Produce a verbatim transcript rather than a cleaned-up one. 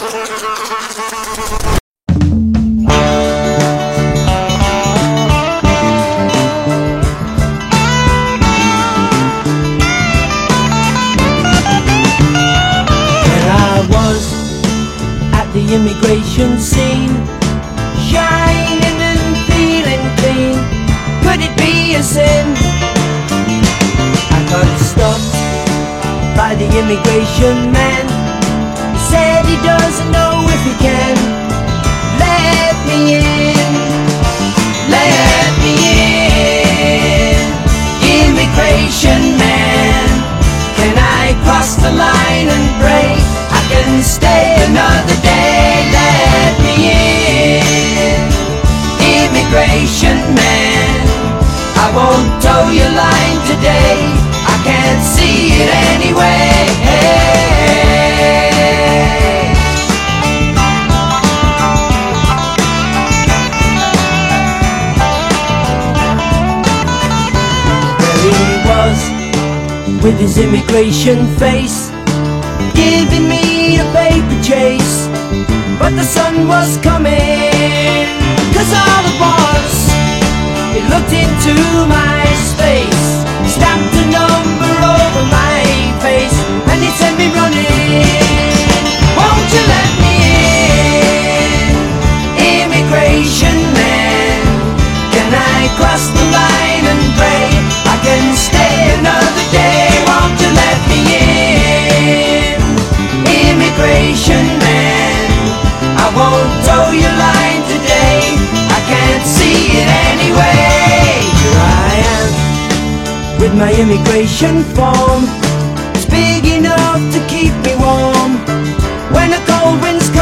The immigration scene, shining and feeling clean. Could it be a sin? I got stopped by the immigration man. He said he doesn't know if he can let me in, let me in. Immigration man, can I cross the line and pray I can stay another day? Let me in, immigration man. I won't tow your line today, I can't see it anyway. There he was, with his immigration face, giving me a paper chase. But the sun was coming, cause all at once he looked into my space, stamped a number over my face, and he sent me running. Won't you let me in, immigration man? Can I cross the line and pray I can stay another day? Won't you let me in, immigration man? I won't tow your line today, I can't see it anyway. Here I am, with my immigration form. It's big enough to keep me warm when the cold winds